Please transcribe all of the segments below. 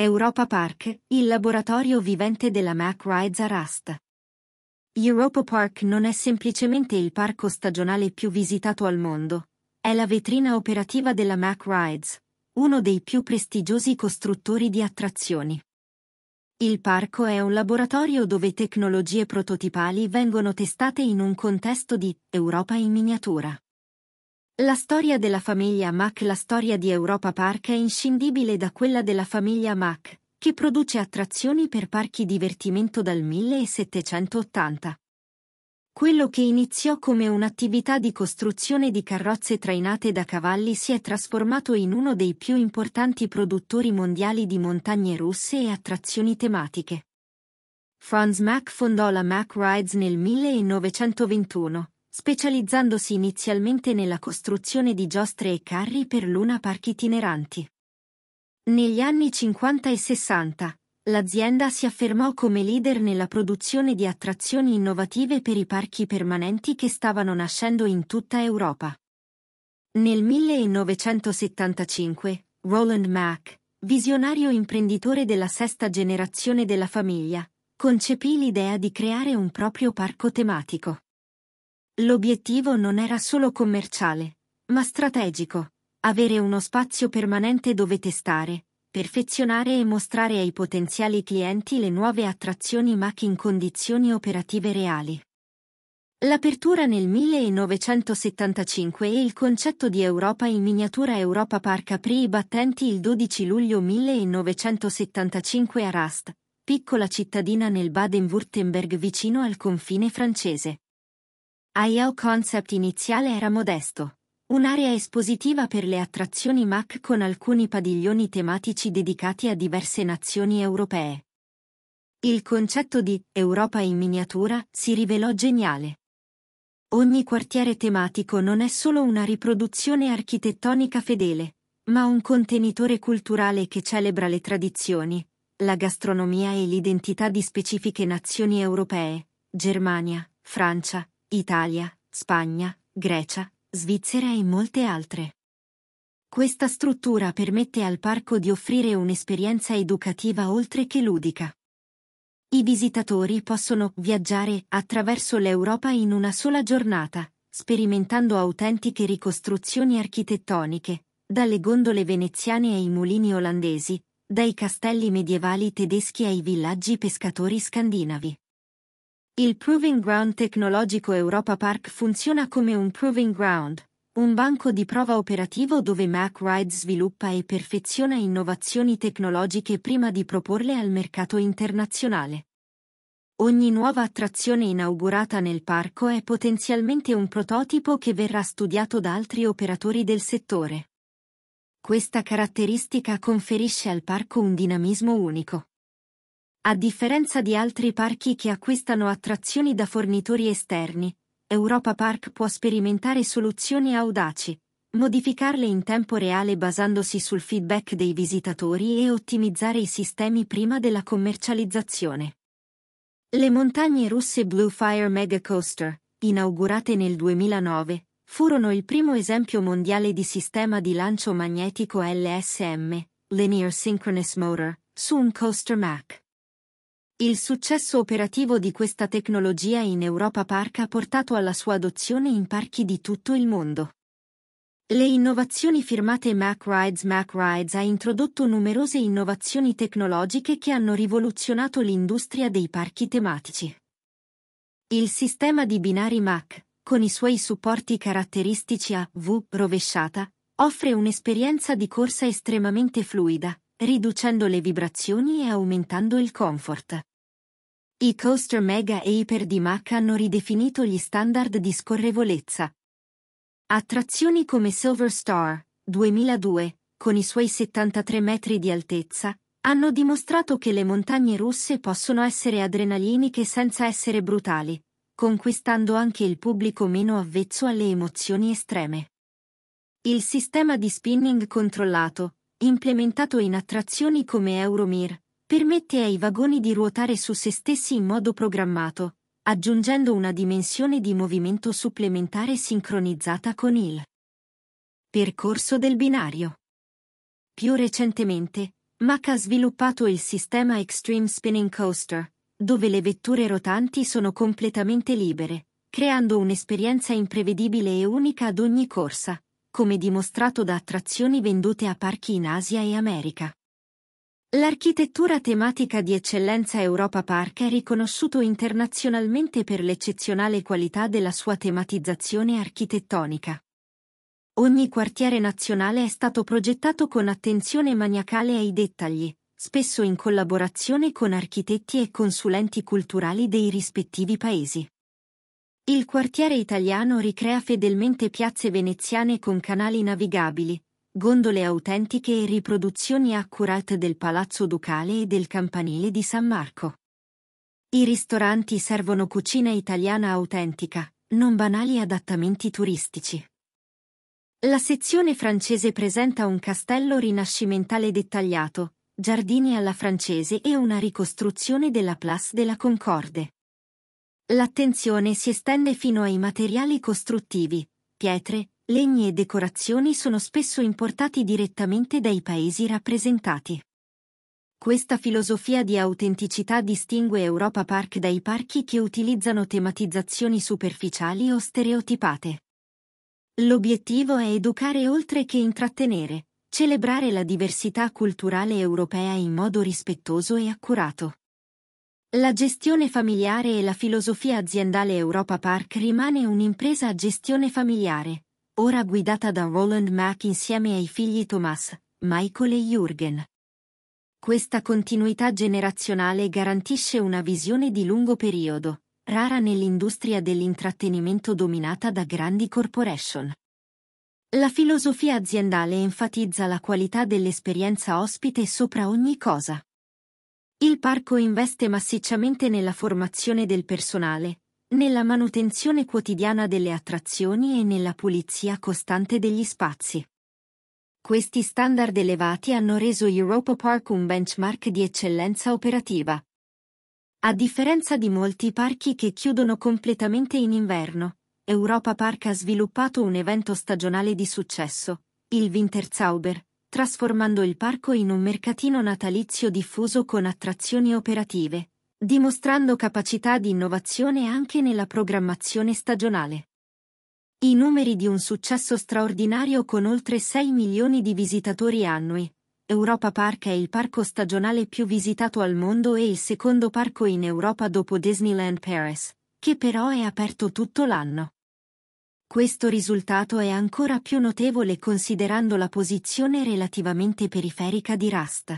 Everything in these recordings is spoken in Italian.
Europa Park, il laboratorio vivente della Mack Rides a Rust. Europa Park non è semplicemente il parco stagionale più visitato al mondo, è la vetrina operativa della Mack Rides, uno dei più prestigiosi costruttori di attrazioni. Il parco è un laboratorio dove tecnologie prototipali vengono testate in un contesto di Europa in miniatura. La storia della famiglia Mack. La storia di Europa Park è inscindibile da quella della famiglia Mack, che produce attrazioni per parchi divertimento dal 1780. Quello che iniziò come un'attività di costruzione di carrozze trainate da cavalli si è trasformato in uno dei più importanti produttori mondiali di montagne russe e attrazioni tematiche. Franz Mack fondò la Mack Rides nel 1921, specializzandosi inizialmente nella costruzione di giostre e carri per Luna Park itineranti. Negli anni 50 e 60, l'azienda si affermò come leader nella produzione di attrazioni innovative per i parchi permanenti che stavano nascendo in tutta Europa. Nel 1975, Roland Mack, visionario imprenditore della sesta generazione della famiglia, concepì l'idea di creare un proprio parco tematico. L'obiettivo non era solo commerciale, ma strategico: avere uno spazio permanente dove testare, perfezionare e mostrare ai potenziali clienti le nuove attrazioni Mack in condizioni operative reali. L'apertura nel 1975 e il concetto di Europa in miniatura. Europa Park aprì i battenti il 12 luglio 1975 a Rust, piccola cittadina nel Baden-Württemberg vicino al confine francese. Il concept iniziale era modesto: un'area espositiva per le attrazioni Mack con alcuni padiglioni tematici dedicati a diverse nazioni europee. Il concetto di Europa in miniatura si rivelò geniale. Ogni quartiere tematico non è solo una riproduzione architettonica fedele, ma un contenitore culturale che celebra le tradizioni, la gastronomia e l'identità di specifiche nazioni europee: Germania, Francia, Italia, Spagna, Grecia, Svizzera e molte altre. Questa struttura permette al parco di offrire un'esperienza educativa oltre che ludica. I visitatori possono viaggiare attraverso l'Europa in una sola giornata, sperimentando autentiche ricostruzioni architettoniche, dalle gondole veneziane ai mulini olandesi, dai castelli medievali tedeschi ai villaggi pescatori scandinavi. Il Proving Ground tecnologico. Europa Park funziona come un Proving Ground, un banco di prova operativo dove Mack Rides sviluppa e perfeziona innovazioni tecnologiche prima di proporle al mercato internazionale. Ogni nuova attrazione inaugurata nel parco è potenzialmente un prototipo che verrà studiato da altri operatori del settore. Questa caratteristica conferisce al parco un dinamismo unico. A differenza di altri parchi che acquistano attrazioni da fornitori esterni, Europa Park può sperimentare soluzioni audaci, modificarle in tempo reale basandosi sul feedback dei visitatori e ottimizzare i sistemi prima della commercializzazione. Le montagne russe Blue Fire Mega Coaster, inaugurate nel 2009, furono il primo esempio mondiale di sistema di lancio magnetico LSM, Linear Synchronous Motor, su un coaster Mack. Il successo operativo di questa tecnologia in Europa Park ha portato alla sua adozione in parchi di tutto il mondo. Le innovazioni firmate Mack Rides ha introdotto numerose innovazioni tecnologiche che hanno rivoluzionato l'industria dei parchi tematici. Il sistema di binari Mack, con i suoi supporti caratteristici a V rovesciata, offre un'esperienza di corsa estremamente fluida, riducendo le vibrazioni e aumentando il comfort. I coaster Mega e Hyper di Mack hanno ridefinito gli standard di scorrevolezza. Attrazioni come Silver Star, 2002, con i suoi 73 metri di altezza, hanno dimostrato che le montagne russe possono essere adrenaliniche senza essere brutali, conquistando anche il pubblico meno avvezzo alle emozioni estreme. Il sistema di spinning controllato, implementato in attrazioni come Euromir, permette ai vagoni di ruotare su se stessi in modo programmato, aggiungendo una dimensione di movimento supplementare sincronizzata con il percorso del binario. Più recentemente, Mack ha sviluppato il sistema Extreme Spinning Coaster, dove le vetture rotanti sono completamente libere, creando un'esperienza imprevedibile e unica ad ogni corsa, come dimostrato da attrazioni vendute a parchi in Asia e America. L'architettura tematica di eccellenza Europa Park è riconosciuto internazionalmente per l'eccezionale qualità della sua tematizzazione architettonica. Ogni quartiere nazionale è stato progettato con attenzione maniacale ai dettagli, spesso in collaborazione con architetti e consulenti culturali dei rispettivi paesi. Il quartiere italiano ricrea fedelmente piazze veneziane con canali navigabili, gondole autentiche e riproduzioni accurate del Palazzo Ducale e del Campanile di San Marco. I ristoranti servono cucina italiana autentica, non banali adattamenti turistici. La sezione francese presenta un castello rinascimentale dettagliato, giardini alla francese e una ricostruzione della Place de la Concorde. L'attenzione si estende fino ai materiali costruttivi, pietre, legni e decorazioni sono spesso importati direttamente dai paesi rappresentati. Questa filosofia di autenticità distingue Europa Park dai parchi che utilizzano tematizzazioni superficiali o stereotipate. L'obiettivo è educare oltre che intrattenere, celebrare la diversità culturale europea in modo rispettoso e accurato. La gestione familiare e la filosofia aziendale Europa Park rimane un'impresa a gestione familiare, ora guidata da Roland Mack insieme ai figli Thomas, Michael e Jürgen. Questa continuità generazionale garantisce una visione di lungo periodo, rara nell'industria dell'intrattenimento dominata da grandi corporation. La filosofia aziendale enfatizza la qualità dell'esperienza ospite sopra ogni cosa. Il parco investe massicciamente nella formazione del personale, nella manutenzione quotidiana delle attrazioni e nella pulizia costante degli spazi. Questi standard elevati hanno reso Europa Park un benchmark di eccellenza operativa. A differenza di molti parchi che chiudono completamente in inverno, Europa Park ha sviluppato un evento stagionale di successo, il Winterzauber, trasformando il parco in un mercatino natalizio diffuso con attrazioni operative, dimostrando capacità di innovazione anche nella programmazione stagionale. I numeri di un successo straordinario con oltre 6 milioni di visitatori annui. Europa Park è il parco stagionale più visitato al mondo e il secondo parco in Europa dopo Disneyland Paris, che però è aperto tutto l'anno. Questo risultato è ancora più notevole considerando la posizione relativamente periferica di Rust.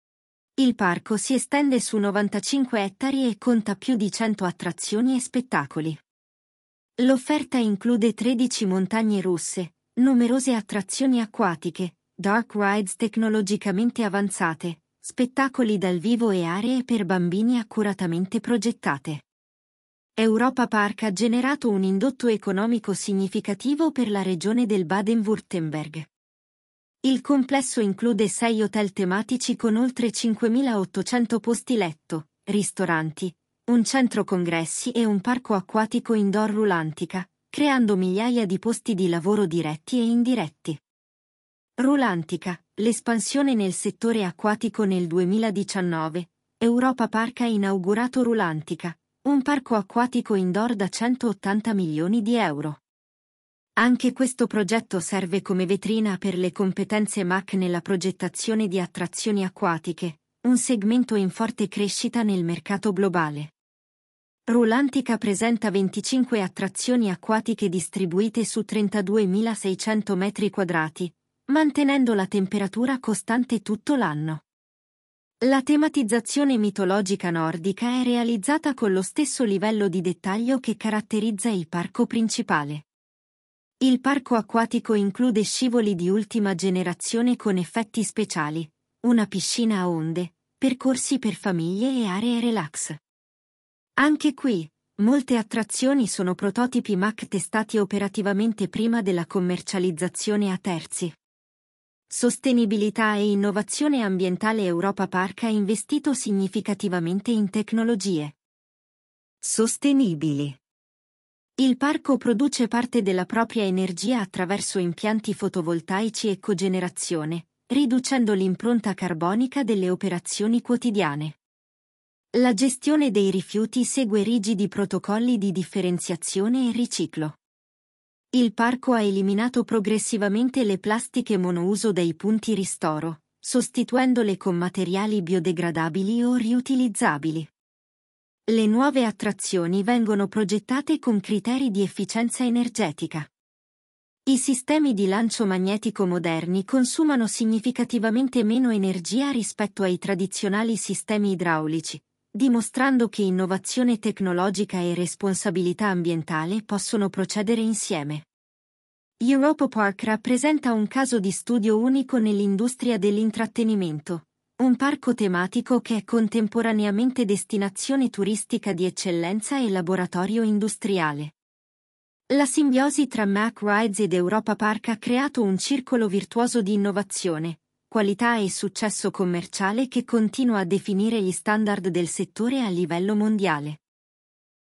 Il parco si estende su 95 ettari e conta più di 100 attrazioni e spettacoli. L'offerta include 13 montagne russe, numerose attrazioni acquatiche, dark rides tecnologicamente avanzate, spettacoli dal vivo e aree per bambini accuratamente progettate. Europa Park ha generato un indotto economico significativo per la regione del Baden-Württemberg. Il complesso include 6 hotel tematici con oltre 5.800 posti letto, ristoranti, un centro congressi e un parco acquatico indoor Rulantica, creando migliaia di posti di lavoro diretti e indiretti. Rulantica, l'espansione nel settore acquatico nel 2019, Europa Park ha inaugurato Rulantica, un parco acquatico indoor da 180 milioni di euro. Anche questo progetto serve come vetrina per le competenze Mack nella progettazione di attrazioni acquatiche, un segmento in forte crescita nel mercato globale. Rulantica presenta 25 attrazioni acquatiche distribuite su 32.600 metri quadrati, mantenendo la temperatura costante tutto l'anno. La tematizzazione mitologica nordica è realizzata con lo stesso livello di dettaglio che caratterizza il parco principale. Il parco acquatico include scivoli di ultima generazione con effetti speciali, una piscina a onde, percorsi per famiglie e aree relax. Anche qui, molte attrazioni sono prototipi Mack testati operativamente prima della commercializzazione a terzi. Sostenibilità e innovazione ambientale. Europa Park ha investito significativamente in tecnologie sostenibili. Il parco produce parte della propria energia attraverso impianti fotovoltaici e cogenerazione, riducendo l'impronta carbonica delle operazioni quotidiane. La gestione dei rifiuti segue rigidi protocolli di differenziazione e riciclo. Il parco ha eliminato progressivamente le plastiche monouso dai punti ristoro, sostituendole con materiali biodegradabili o riutilizzabili. Le nuove attrazioni vengono progettate con criteri di efficienza energetica. I sistemi di lancio magnetico moderni consumano significativamente meno energia rispetto ai tradizionali sistemi idraulici, dimostrando che innovazione tecnologica e responsabilità ambientale possono procedere insieme. Europa Park rappresenta un caso di studio unico nell'industria dell'intrattenimento, un parco tematico che è contemporaneamente destinazione turistica di eccellenza e laboratorio industriale. La simbiosi tra Mack Rides ed Europa Park ha creato un circolo virtuoso di innovazione, qualità e successo commerciale che continua a definire gli standard del settore a livello mondiale.